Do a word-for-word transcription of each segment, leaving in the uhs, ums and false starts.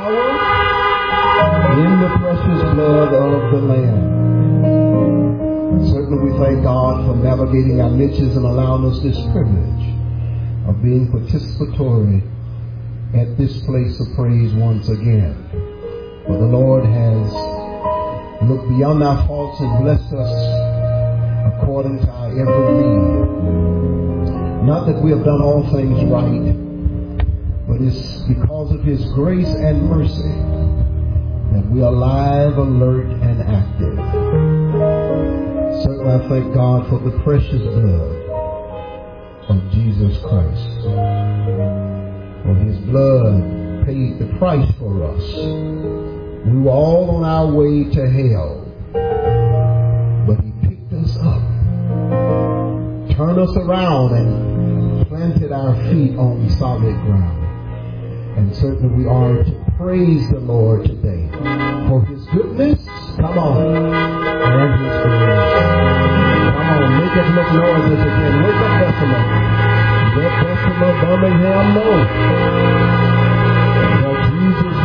power in the precious blood of the Lamb. Certainly we thank God for navigating our niches and allowing us this privilege of being participatory at this place of praise once again. For the Lord has looked beyond our faults and blessed us according to our every need. Not that we have done all things right, but it's because of His grace and mercy that we are alive, alert, and active. Certainly I thank God for the precious blood of Jesus Christ. For His blood paid the price for us. We were all on our way to hell, but He picked us up, turned us around, and planted our feet on solid ground. And certainly we are to praise the Lord today for His goodness, come on, and His grace. Come on, make us make noises again. Wake up, Bessemer. Let Bessemer, Birmingham know that Jesus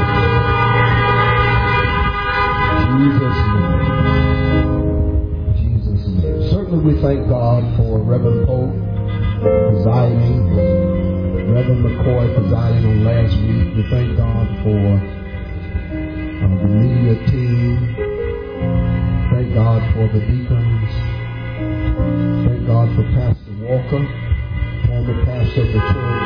lives. Jesus lives. Jesus lives. Certainly we thank God for Reverend Pope presiding, Reverend McCoy presiding on last week. We thank God for uh, the media team. Thank God for the deacons. Thank God for Pastor Walker, former pastor of the church.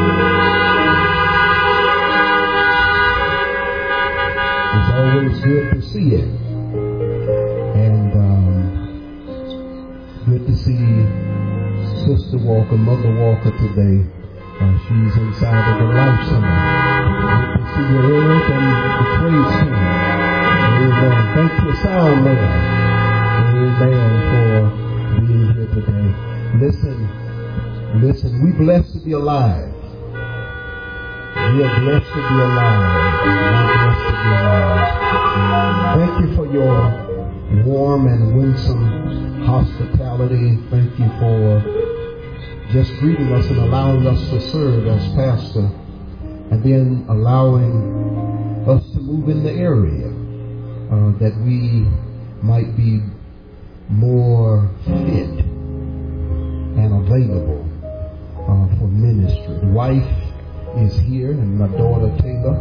It's always good to see it. And um, good to see Sister Walker, Mother Walker today. Uh, she's inside of the Life Center. Good to see you, Eric, and the praise team. Amen. Thank you, sound man. Amen, for being here today. Listen, listen, we blessed to be alive. We are blessed to be alive. We are blessed to be alive. Thank you for your warm and winsome hospitality. Thank you for just greeting us and allowing us to serve as pastor, and then allowing us to move in the area uh, that we might be more fit and available uh, for ministry. The wife is here, and my daughter Taylor.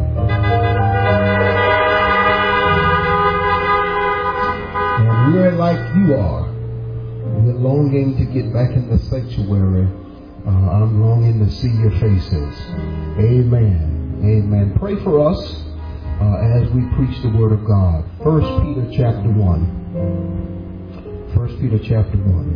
And we're like you are. We're longing to get back in the sanctuary. Uh, I'm longing to see your faces. Amen. Amen. Pray for us uh, as we preach the Word of God. First Peter chapter one. First Peter chapter one.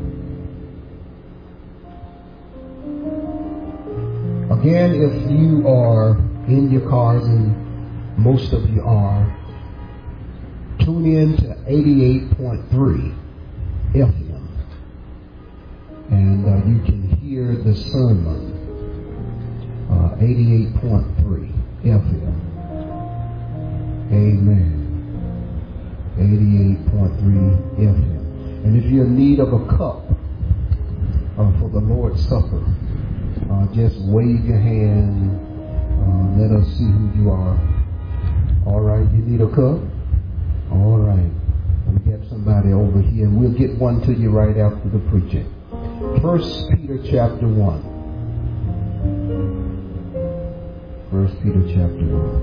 Again, if you are in your cars, and most of you are, tune in to eighty-eight point three F M. And uh, you can hear the sermon, uh, eighty-eight point three F M. Amen. eighty-eight point three F M. And if you're in need of a cup uh, for the Lord's Supper, uh, just wave your hand. Uh, let us see who you are. All right, you need a cup? All right. We got somebody over here, and we'll get one to you right after the preaching. First Peter chapter one. First Peter chapter one.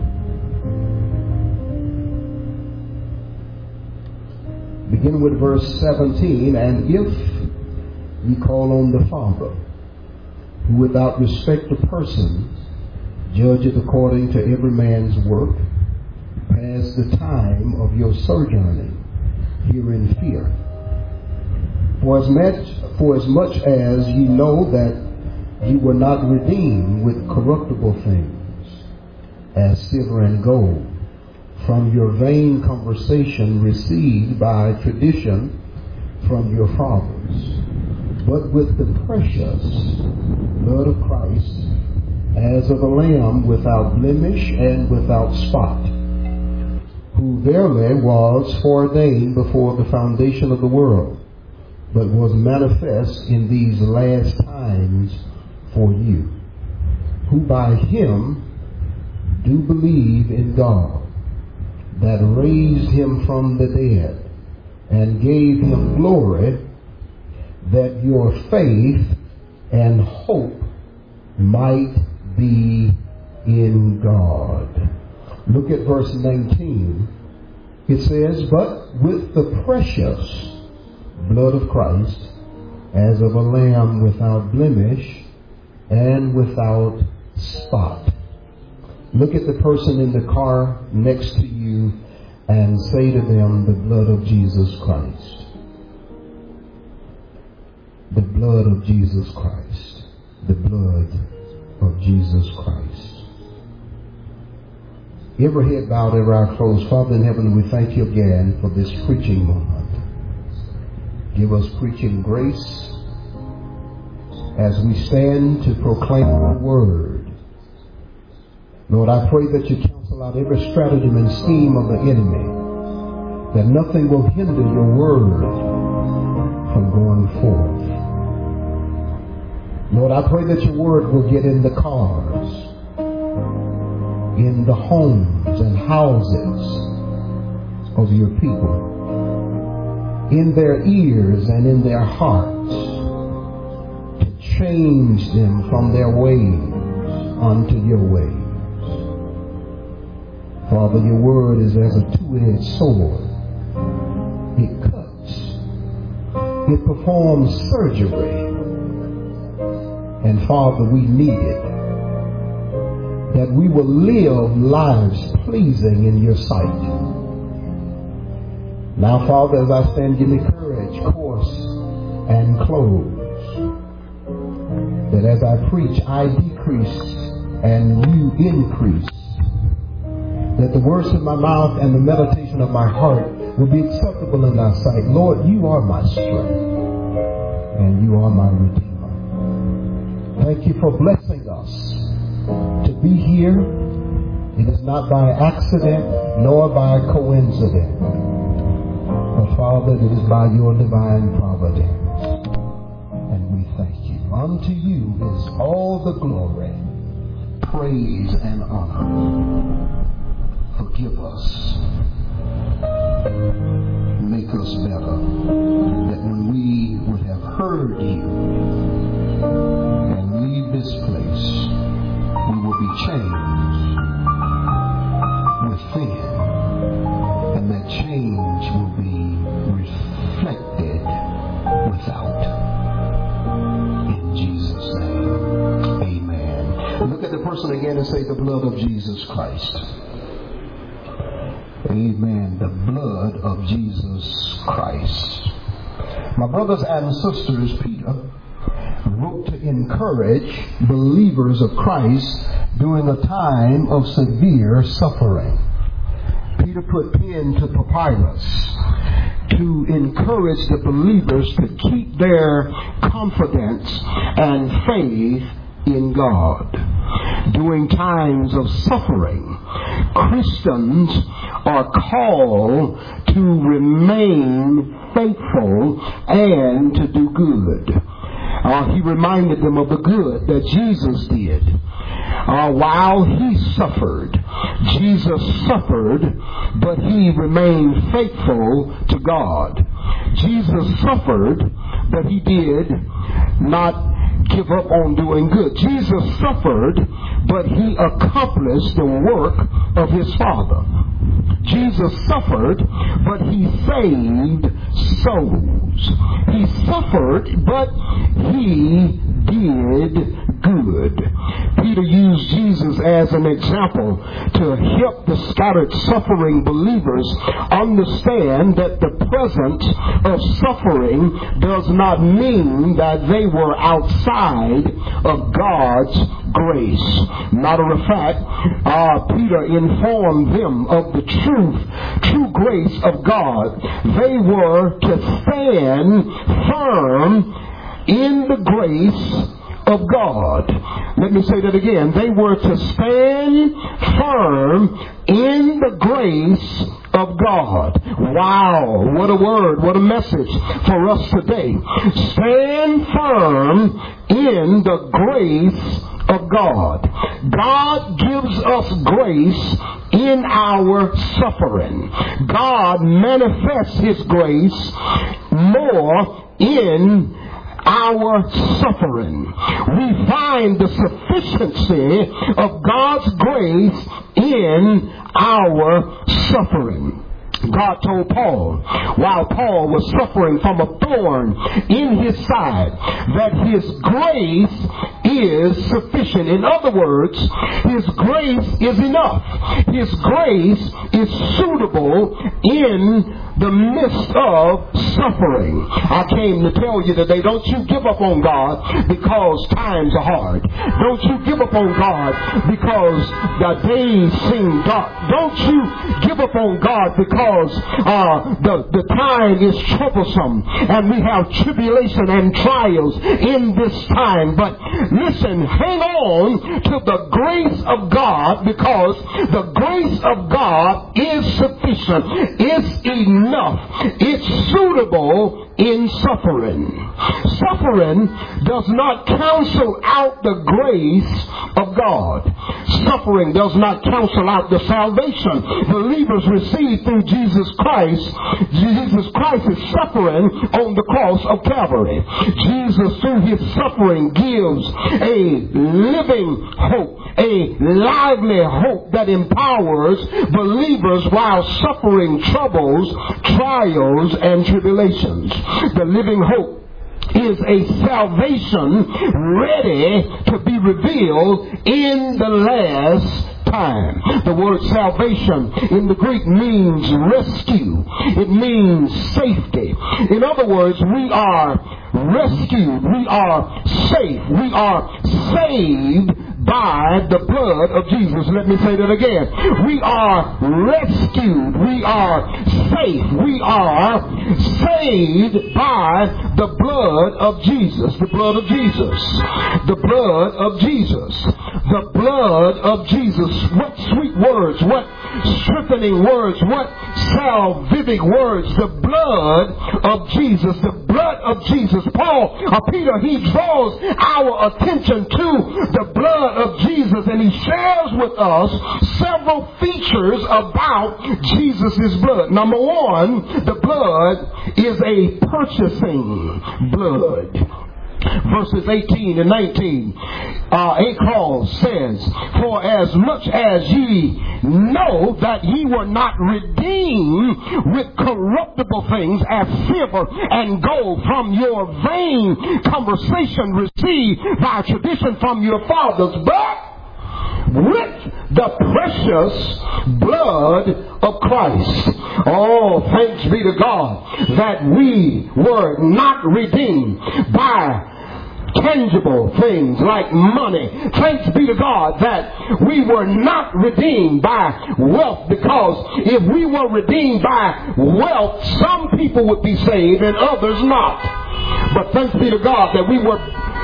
Begin with verse seventeen. And if ye call on the Father, who without respect of persons judgeth according to every man's work, pass the time of your sojourning here in fear. For as much, for as much as ye know that ye were not redeemed with corruptible things, as silver and gold, from your vain conversation received by tradition from your fathers, but with the precious blood of Christ, as of a lamb without blemish and without spot, who verily was foreordained before the foundation of the world, but was manifest in these last times for you, who by him do believe in God that raised him from the dead and gave him glory, that your faith and hope might be in God. Look at verse nineteen. It says, but with the precious blood of Christ, as of a lamb without blemish and without spot. Look at the person in the car next to you and say to them, the blood of Jesus Christ. The blood of Jesus Christ. The blood of Jesus Christ. Every head bowed, every eye closed. Father in heaven, we thank you again for this preaching moment. Give us preaching grace as we stand to proclaim your word. Lord, I pray that you cancel out every stratagem and scheme of the enemy, that nothing will hinder your word from going forth. Lord, I pray that your word will get in the cars, in the homes and houses of your people, in their ears and in their hearts, to change them from their ways unto your ways. Father, your word is as a two-edged sword. It cuts. It performs surgery. And Father, we need it, that we will live lives pleasing in your sight. Now, Father, as I stand, give me courage, course, and close, that as I preach, I decrease and you increase, that the words of my mouth and the meditation of my heart will be acceptable in thy sight. Lord, you are my strength, and you are my redeemer. Thank you for blessing us to be here. It is not by accident nor by coincidence, but Father, it is by your divine providence. And we thank you. Unto you is all the glory, praise, and honor. Forgive us. Make us better. That when we would have heard you and leave this place, we will be changed within. And that change will be reflected without. In Jesus' name, amen. Look at the person again and say, the blood of Jesus Christ. Amen. The blood of Jesus Christ. My brothers and sisters, Peter wrote to encourage believers of Christ during a time of severe suffering. Peter put pen to papyrus to encourage the believers to keep their confidence and faith in God. During times of suffering, Christians are called to remain faithful and to do good. Uh, he reminded them of the good that Jesus did. Uh, while he suffered, Jesus suffered, but he remained faithful to God. Jesus suffered, but he did not give up on doing good. Jesus suffered, but he accomplished the work of his Father. Jesus suffered, but he saved souls. He suffered, but he did good. Peter used Jesus as an example to help the scattered suffering believers understand that the presence of suffering does not mean that they were outside of God's grace. Matter of fact, uh, Peter informed them of the truth, true grace of God. They were to stand firm in the grace of God. Let me say that again. They were to stand firm in the grace of God. Wow, what a word, what a message for us today. Stand firm in the grace of God. God gives us grace in our suffering. God manifests His grace more in our suffering. We find the sufficiency of God's grace in our suffering. God told Paul, while Paul was suffering from a thorn in his side, that His grace is sufficient. In other words, His grace is enough. His grace is suitable in the midst of suffering. I came to tell you today, don't you give up on God because times are hard. Don't you give up on God because the days seem dark. Don't you give up on God because uh, the, the time is troublesome and we have tribulation and trials in this time. But listen, hang on to the grace of God, because the grace of God is sufficient. It's enough. It's suitable in suffering. Suffering does not cancel out the grace of God. Suffering does not cancel out the salvation believers receive through Jesus Christ. Jesus Christ's suffering on the cross of Calvary. Jesus, through His suffering, gives a living hope, a lively hope that empowers believers while suffering troubles, trials, and tribulations. The living hope is a salvation ready to be revealed in the last time. The word salvation in the Greek means rescue. It means safety. In other words, we are rescued. We are safe. We are saved by the blood of Jesus. Let me say that again. We are rescued. We are safe. We are saved by the blood of Jesus. The blood of Jesus. The blood of Jesus. The blood of Jesus. What sweet words. What strengthening words. What salvific words. The blood of Jesus. The blood of Jesus. Paul, uh, Peter, he draws our attention to the blood of Jesus, and he shares with us several features about Jesus' blood. Number one, the blood is a purchasing blood. Verses eighteen and nineteen, uh, Acol says, "For as much as ye know that ye were not redeemed with corruptible things as silver and gold from your vain conversation received by tradition from your fathers, but with the precious blood of Christ." Oh, thanks be to God that we were not redeemed by tangible things like money. Thanks be to God that we were not redeemed by wealth, because if we were redeemed by wealth, some people would be saved and others not. But thanks be to God that we were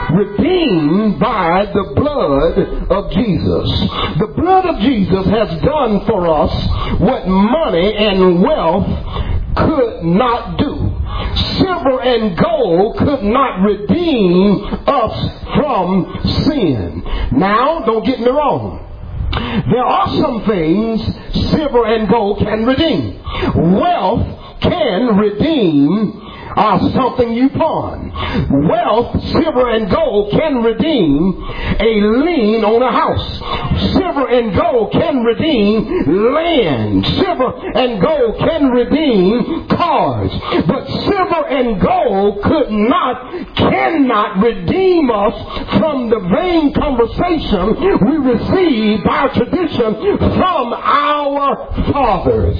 redeemed by the blood of Jesus. The blood of Jesus has done for us what money and wealth could not do. Silver and gold could not redeem us from sin. Now, don't get me wrong. There are some things silver and gold can redeem. Wealth can redeem Uh, something you pawn. Wealth, silver and gold can redeem a lien on a house. Silver and gold can redeem land. Silver and gold can redeem cars. But silver and gold could not, cannot redeem us from the vain conversation we received by tradition from our fathers.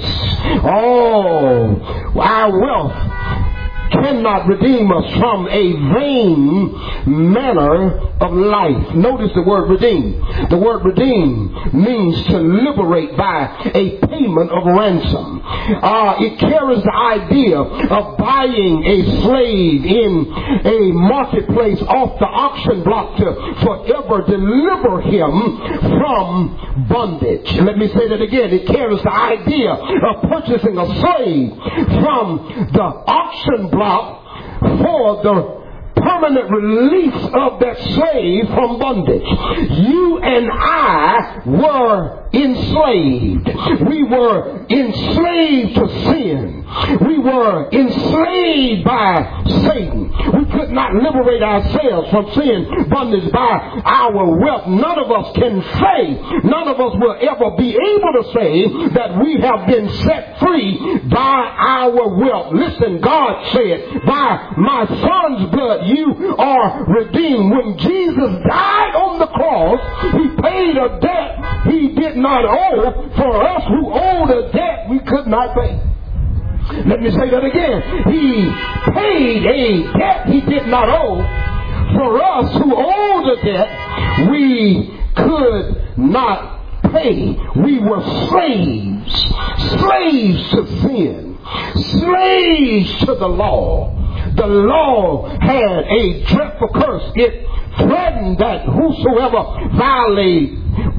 Oh, our wealth cannot redeem us from a vain manner of life. Notice the word redeem. The word redeem means to liberate by a payment of ransom. Uh, it carries the idea of buying a slave in a marketplace off the auction block to forever deliver him from bondage. Let me say that again. It carries the idea of purchasing a slave from the auction block for the permanent release of that slave from bondage. You and I were enslaved. We were enslaved to sin. We were enslaved by Satan. We could not liberate ourselves from sin bondage by our wealth. None of us can say, none of us will ever be able to say that we have been set free by our wealth. Listen, God said, by my son's blood you are redeemed. When Jesus died on the cross, he paid a debt he did not owe for us who owed a debt we could not pay. Let me say that again. He paid a debt he did not owe for us who owed a debt we could not pay. We were slaves, slaves to sin, slaves to the law. The law had a dreadful curse. It threatened that whosoever violated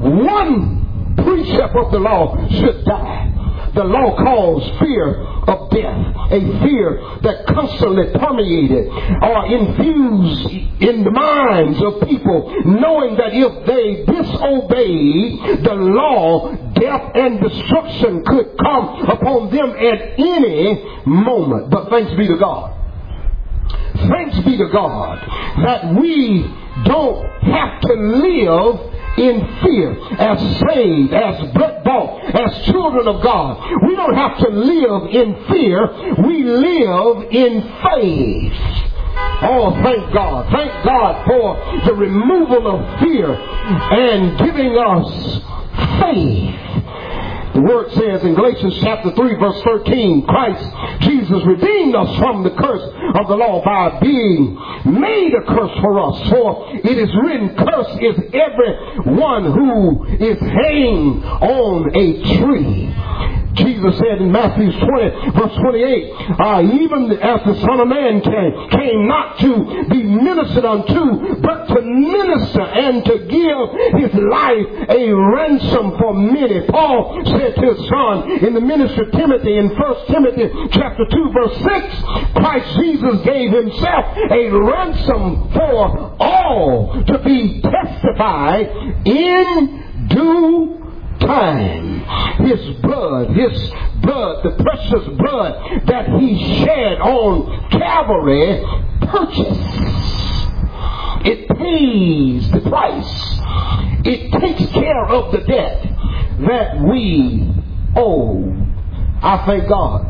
one precept of the law should die. The law caused fear of death, a fear that constantly permeated or infused in the minds of people, knowing that if they disobeyed the law, death and destruction could come upon them at any moment. But thanks be to God. Thanks be to God that we don't have to live in fear, as saved, as blood bought, as children of God. We don't have to live in fear. We live in faith. Oh, thank God. Thank God for the removal of fear and giving us faith. The word says in Galatians chapter three verse thirteen, Christ Jesus redeemed us from the curse of the law by being made a curse for us. For it is written, cursed is every one who is hanged on a tree. Jesus said in Matthew twenty, verse twenty-eight, uh, even as the Son of Man came, came not to be ministered unto, but to minister and to give his life a ransom for many. Paul said to his son in the ministry of Timothy in First Timothy chapter two, verse six, Christ Jesus gave himself a ransom for all to be testified in due time. His blood, his blood, the precious blood that he shed on Calvary purchased. It pays the price. It takes care of the debt that we owe. I thank God.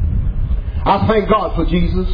I thank God for Jesus.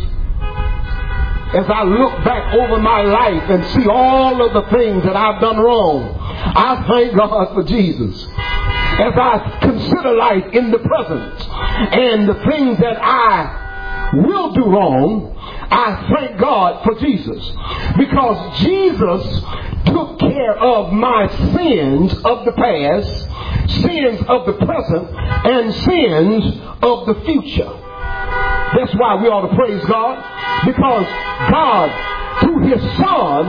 As I look back over my life and see all of the things that I've done wrong, I thank God for Jesus. As I consider life in the present and the things that I will do wrong, I thank God for Jesus. Because Jesus took care of my sins of the past, sins of the present, and sins of the future. That's why we ought to praise God. Because God, through his Son,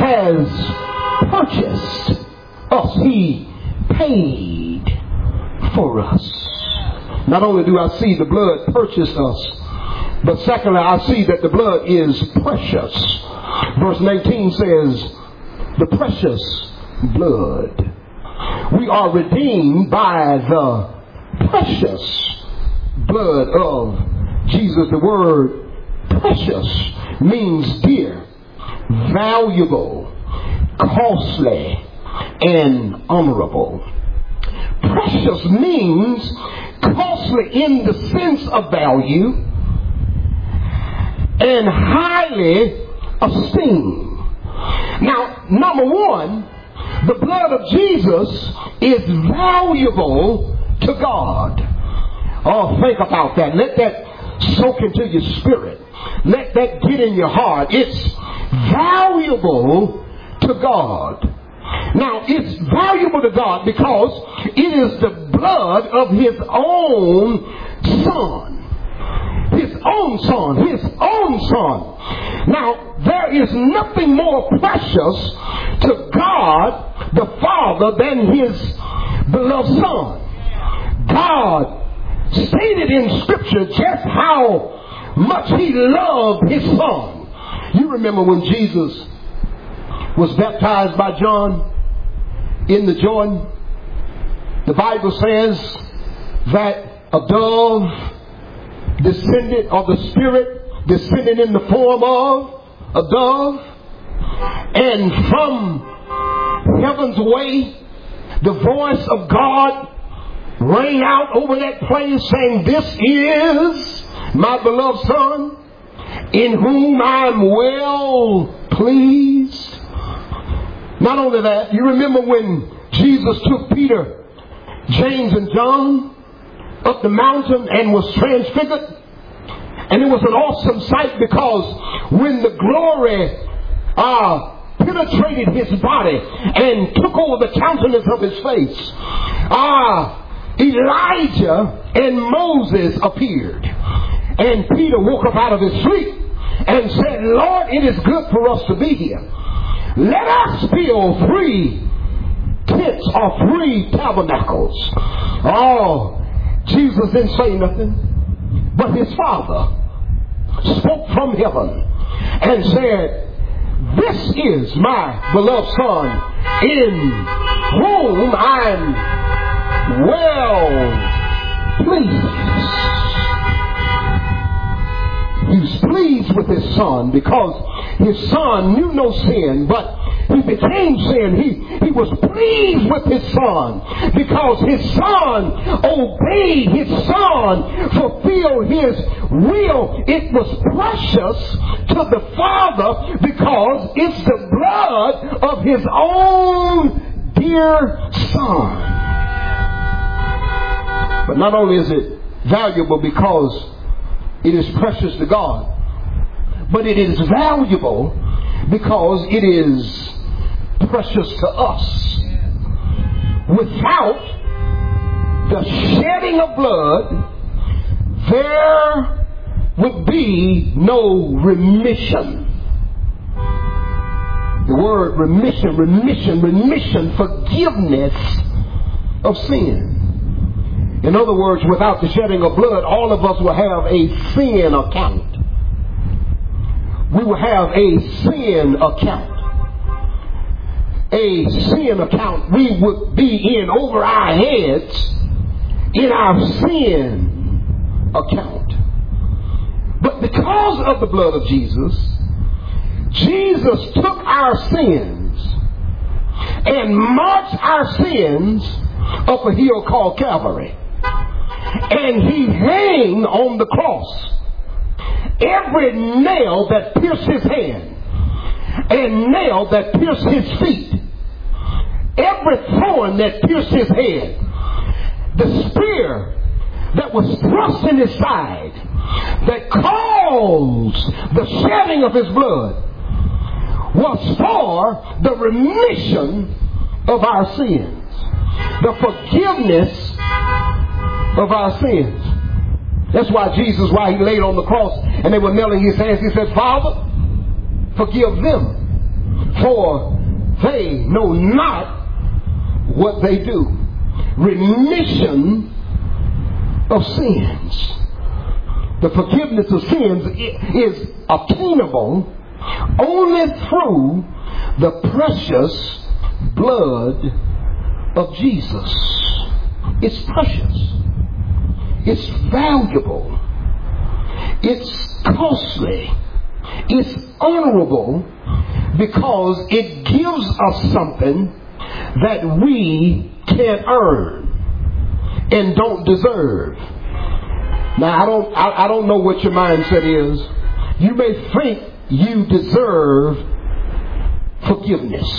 has purchased us. He paid for us. Not only do I see the blood purchase us, but secondly, I see that the blood is precious. Verse nineteen says, the precious blood. We are redeemed by the precious blood of Jesus. The word precious means dear, valuable, costly, and honorable. Precious means costly in the sense of value and highly esteemed. Now, number one, the blood of Jesus is valuable to God. Oh, think about that. Let that soak into your spirit. Let that get in your heart. It's valuable to God. Now, it's valuable to God because it is the blood of his own Son. His own Son. His own Son. Now, there is nothing more precious to God the Father than his beloved Son. God stated in Scripture just how much he loved his Son. You remember when Jesus was baptized by John in the Jordan? The Bible says that a dove descended, or the Spirit descended in the form of a dove, and from heaven's way the voice of God rang out over that place saying, "This is my beloved Son, in whom I am well pleased." Not only that, you remember when Jesus took Peter, James, and John up the mountain and was transfigured? And it was an awesome sight, because when the glory uh, penetrated his body and took over the countenance of his face, ah, Elijah and Moses appeared. And Peter woke up out of his sleep and said, "Lord, it is good for us to be here. Let us build three tents or three tabernacles." Oh, Jesus didn't say nothing, but his Father spoke from heaven and said, "This is my beloved Son, in whom I'm well pleased." He was pleased with his Son because his Son knew no sin, but he became sin. He, he was pleased with his Son because his Son obeyed, his Son fulfilled his will. It was precious to the Father because it's the blood of his own dear Son. But not only is it valuable because it is precious to God, but it is valuable because it is precious to us. Without the shedding of blood, there would be no remission. The word remission, remission, remission, forgiveness of sin. In other words, without the shedding of blood, all of us will have a sin account. We will have a sin account. A sin account we would be in over our heads in our sin account. But because of the blood of Jesus, Jesus took our sins and marched our sins up a hill called Calvary. And he hung on the cross. Every nail that pierced his hand and nail that pierced his feet, every thorn that pierced his head, the spear that was thrust in his side that caused the shedding of his blood was for the remission of our sins, the forgiveness of our sins. That's why Jesus, while he laid on the cross and they were nailing his hands, he said, "Father, forgive them, for they know not what they do." Remission of sins. The forgiveness of sins is obtainable only through the precious blood of Jesus. It's precious. It's valuable. It's costly. It's honorable because it gives us something that we can't earn and don't deserve. Now, I don't, I, I don't know what your mindset is. You may think you deserve forgiveness.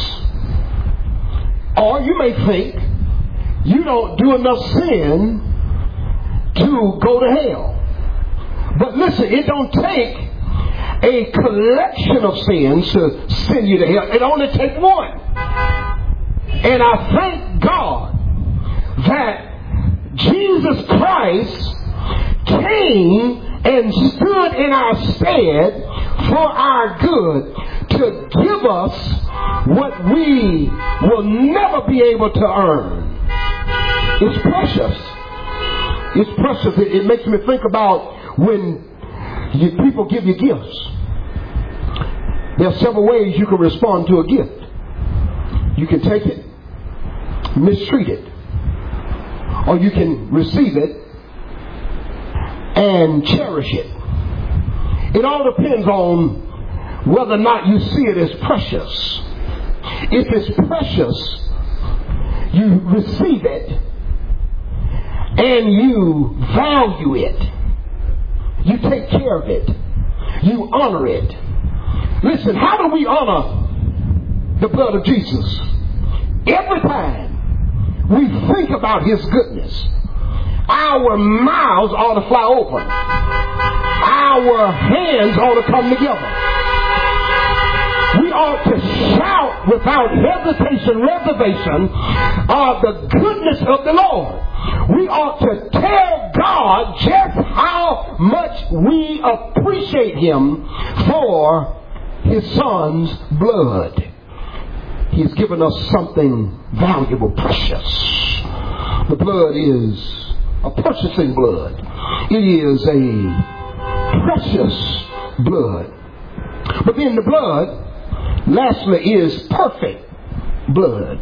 Or you may think you don't do enough sin to go to hell. But listen, it don't take a collection of sins to send you to hell. It only takes one. And I thank God that Jesus Christ came and stood in our stead for our good, to give us what we will never be able to earn. It's precious. It's precious. It, it makes me think about when you, people give you gifts. There are several ways you can respond to a gift. You can take it, mistreat it, or you can receive it and cherish it. It all depends on whether or not you see it as precious. If it's precious, you receive it and you value it. You take care of it. You honor it. Listen, how do we honor the blood of Jesus? Every time we think about His goodness, our mouths ought to fly open. Our hands ought to come together. We ought to shout without hesitation, reservation, of the goodness of the Lord. We ought to tell God just how much we appreciate Him for His Son's blood. He's given us something valuable, precious. The blood is a purchasing blood. It is a precious blood. But then the blood, lastly, is perfect blood.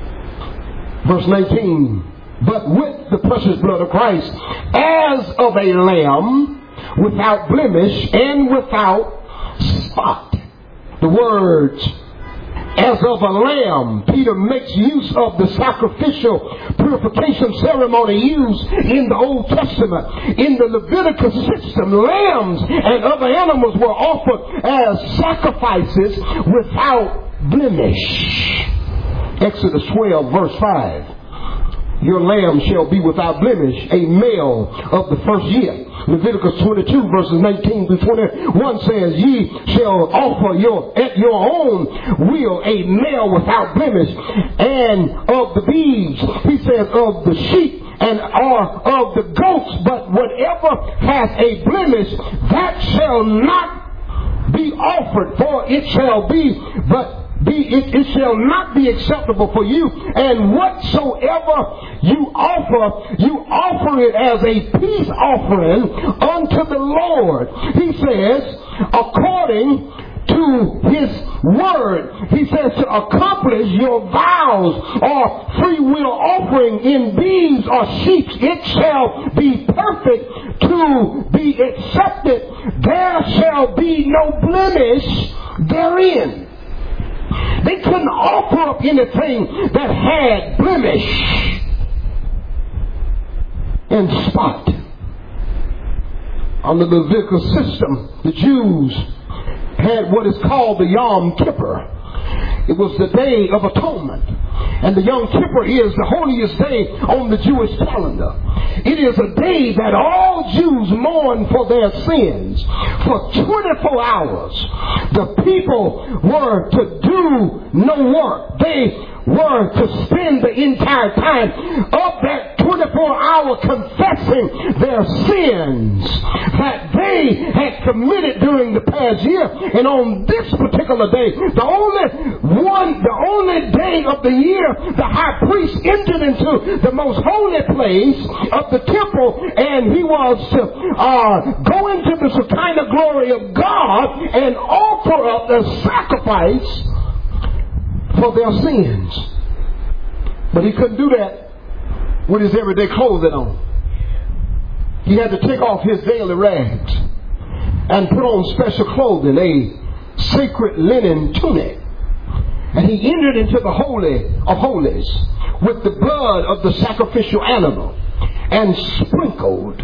Verse nineteen, but with the precious blood of Christ, as of a lamb, without blemish and without spot. The words, as of a lamb, Peter makes use of the sacrificial purification ceremony used in the Old Testament. In the Leviticus system, lambs and other animals were offered as sacrifices without blemish. Exodus twelve, verse five. Your lamb shall be without blemish, a male of the first year. Leviticus twenty-two, verses nineteen through twenty-one says, ye shall offer your at your own will a male without blemish. And of the beeves, he says, of the sheep and or of the goats, but whatever has a blemish, that shall not be offered, for it shall be but Be, it, it shall not be acceptable for you. And whatsoever you offer, you offer it as a peace offering unto the Lord. He says, according to His word. He says to accomplish your vows or free will offering in beeves or sheep, it shall be perfect to be accepted. There shall be no blemish therein. They couldn't offer up anything that had blemish and spot. Under the Levitical system, the Jews had what is called the Yom Kippur. It was the Day of Atonement. And the Yom Kippur is the holiest day on the Jewish calendar. It is a day that all Jews mourn for their sins. For twenty-four hours, the people were to do no work. They were to spend the entire time of that twenty-four hour confessing their sins that they had committed during the past year. And on this particular day, the only one, the only day of the year, the high priest entered into the most holy place of the temple, and he was to uh, go into the Shekinah glory of God and offer up a sacrifice for their sins. But he couldn't do that with his everyday clothing on. He had to take off his daily rags and put on special clothing, a sacred linen tunic. And he entered into the Holy of Holies with the blood of the sacrificial animal and sprinkled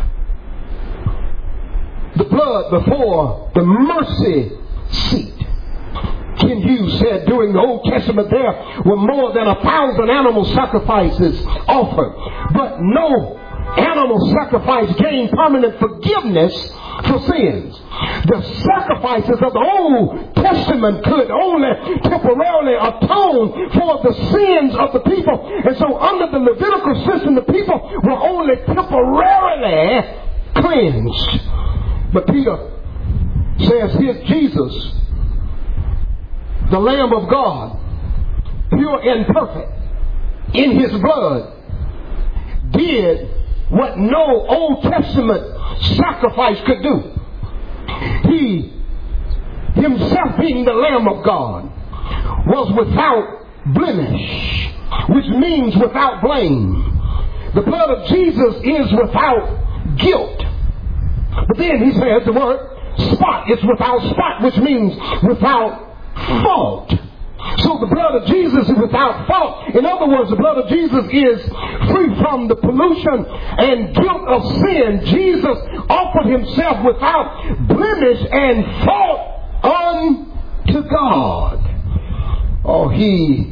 the blood before the mercy seat. Ken Hughes said during the Old Testament there were more than a thousand animal sacrifices offered, but no animal sacrifice gained permanent forgiveness for sins. The sacrifices of the Old Testament could only temporarily atone for the sins of the people. And so under the Levitical system, the people were only temporarily cleansed. But Peter says, here's Jesus, the Lamb of God, pure and perfect, in His blood, did what no Old Testament sacrifice could do. He himself being the Lamb of God, was without blemish, which means without blame. The blood of Jesus is without guilt. But then he says the word spot is without spot, which means without fault. So the blood of Jesus is without fault. In other words, the blood of Jesus is free from the pollution and guilt of sin. Jesus offered himself without blemish and fault unto God. Oh, he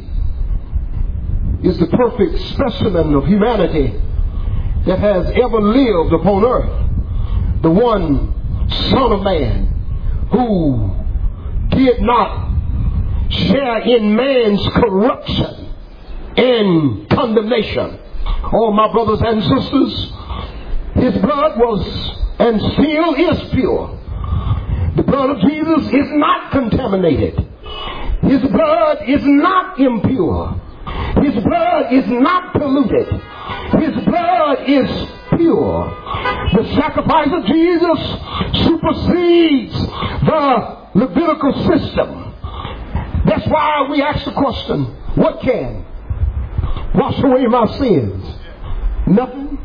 is the perfect specimen of humanity that has ever lived upon earth. The one Son of Man who did not share in man's corruption and condemnation. Oh, my brothers and sisters, his blood was and still is pure. The blood of Jesus is not contaminated. His blood is not impure. His blood is not polluted. His blood is pure. The sacrifice of Jesus supersedes the Levitical system. That's why we ask the question, what can wash away my sins? Nothing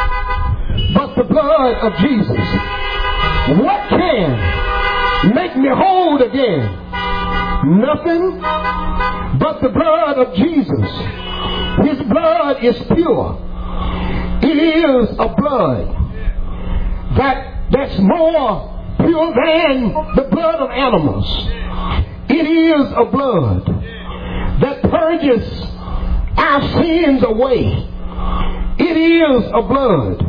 but the blood of Jesus. What can make me whole again? Nothing but the blood of Jesus. His blood is pure. It is a blood that, that's more pure than the blood of animals. It is a blood that purges our sins away. It is a blood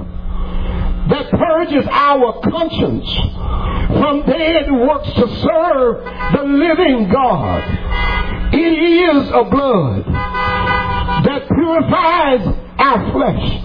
that purges our conscience from dead works to serve the living God. It is a blood that purifies our flesh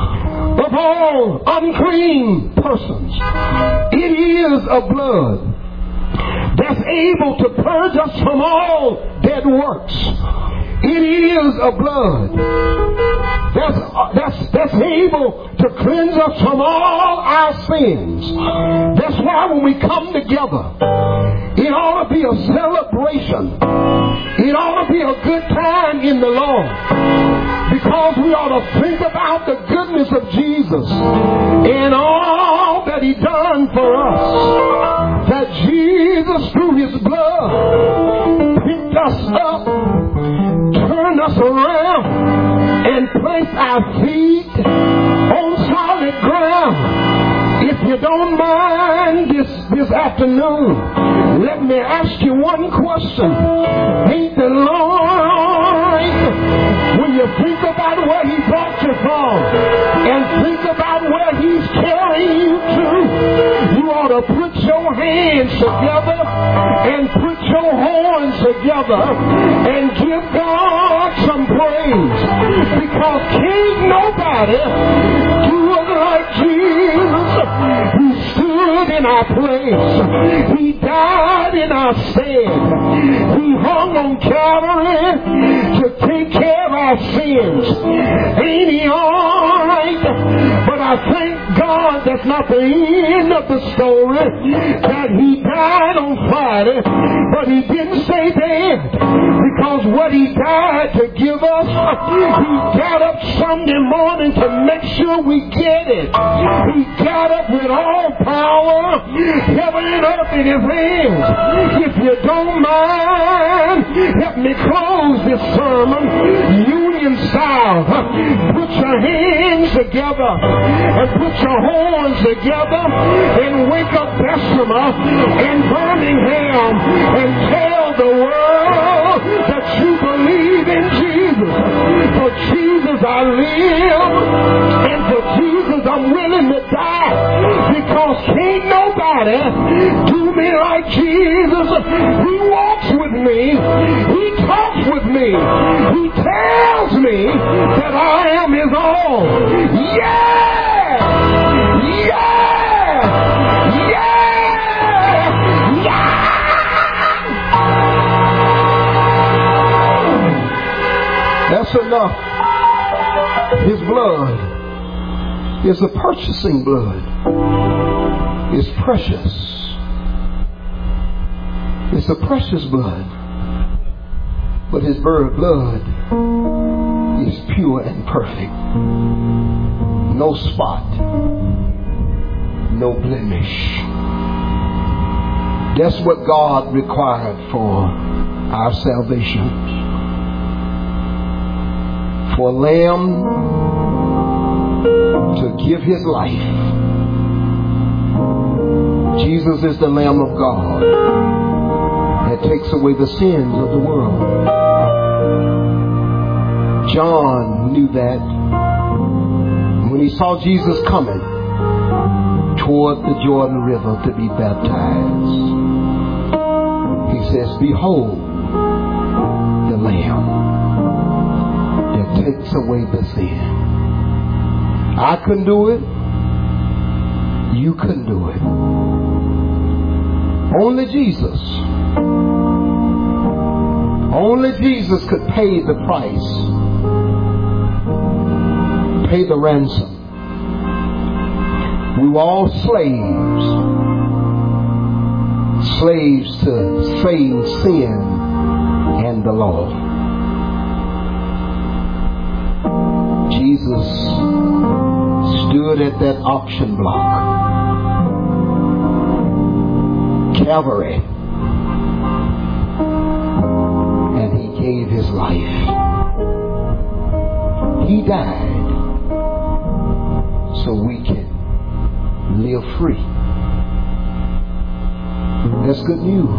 of all unclean persons. It is a blood that's able to purge us from all dead works. It is a blood that's, that's, that's able to cleanse us from all our sins. That's why when we come together, it ought to be a celebration. It ought to be a good time in the Lord. Because we ought to think about the goodness of Jesus and all that he done for us. That Jesus, through his blood, picked us up, turned us around, and placed our feet on solid ground. If you don't mind this, this afternoon, let me ask you one question. Ain't the Lord, when you think about where he brought you from and think about where he's carrying you to, you ought to put your hands together and put your horns together and give God some praise. Because can't nobody do it like Jesus. He stood in our place. He died in our stead. He hung on Calvary to take care of our sins. Ain't he all right? But I thank God that's not the end of the story. That he died on Friday, but he didn't stay dead. Because what he died to give us, he got up Sunday morning to make sure we get it. He got up with all power, heaven and earth in his hands. If you don't mind, help me close this sermon union style. Put your hands together and put your horns together and wake up Bessemer and Birmingham and tell the world that you believe in Jesus. For Jesus I live, and for Jesus I'm willing to die. Because can't nobody do me like Jesus. He walks with me. He talks with me. He tells me that I am his own. Yeah! Yeah! Yeah! Yeah! That's enough. His blood is a purchasing blood. It's precious. It's a precious blood, but his blood is pure and perfect. No spot, no blemish. That's what God required for our salvation. For a lamb to give his life. Jesus is the Lamb of God that takes away the sins of the world. John knew that when he saw Jesus coming toward the Jordan River to be baptized. He says, behold the Lamb that takes away the sin. I couldn't do it. You couldn't do it. Only Jesus. Only Jesus could pay the price. Pay the ransom. We were all slaves. Slaves to Satan, sin, and the law. Jesus stood at that auction block. Calvary. And he gave his life. He died so we can live free. That's good news.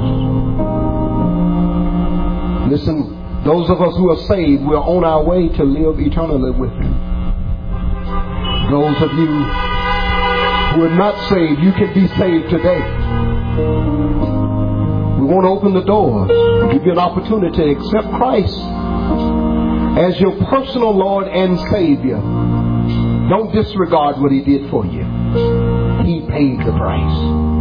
Listen, those of us who are saved, we're on our way to live eternally with him. Those of you who are not saved, you can be saved today. We want to open the doors, give you an opportunity to accept Christ as your personal Lord and Savior. Don't disregard what he did for you. He paid the price.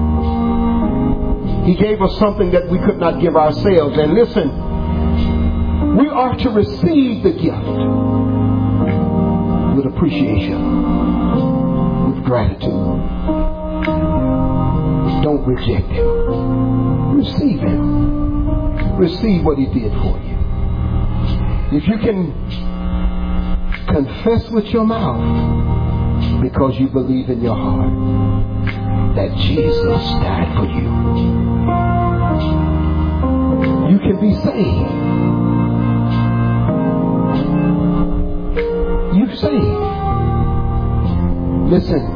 He gave us something that we could not give ourselves. And listen, we are to receive the gift with appreciation, with gratitude. Don't reject him. Receive him. Receive what he did for you. If you can confess with your mouth, because you believe in your heart that Jesus died for you, you can be saved. You're saved. Listen,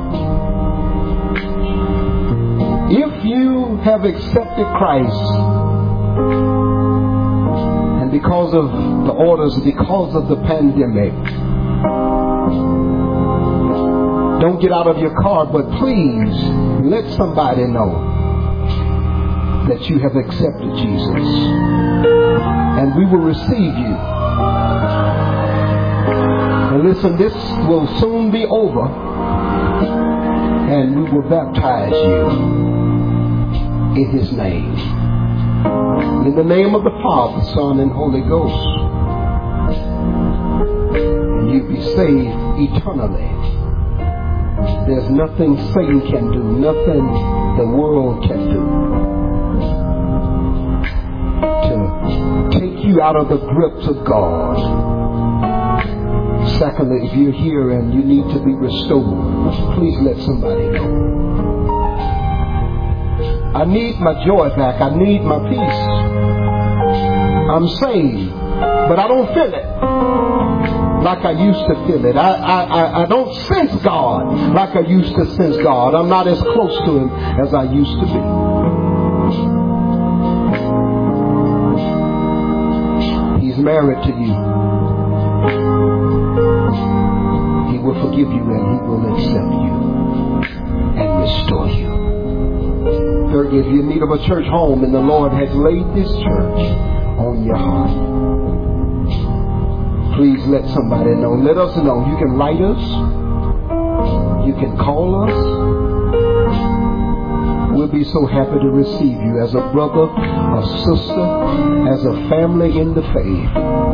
if you have accepted Christ, and because of the orders, because of the pandemic, don't get out of your car, but please let somebody know that you have accepted Jesus. And we will receive you. And listen, this will soon be over. And we will baptize you in his name. In the name of the Father, Son, and Holy Ghost. And you'll be saved eternally. There's nothing Satan can do, nothing the world can do to take you out of the grips of God. Secondly, if you're here and you need to be restored, please let somebody know. I need my joy back. I need my peace. I'm saved, but I don't feel it like I used to feel it. I, I, I don't sense God like I used to sense God. I'm not as close to him as I used to be. He's married to you. He will forgive you and he will accept you and restore you. Thirdly, if you're in need of a church home and the Lord has laid this church on your heart, please let somebody know. Let us know. You can write us. You can call us. We'll be so happy to receive you as a brother, a sister, as a family in the faith.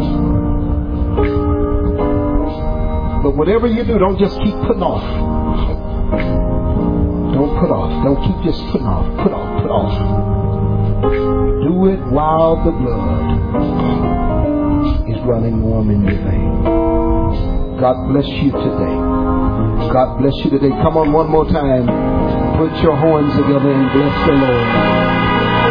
But whatever you do, don't just keep putting off. Don't put off. Don't keep just putting off. Put off. Put off. Do it while the blood is running warm in your veins. God bless you today. God bless you today. Come on one more time. Put your horns together and bless the Lord.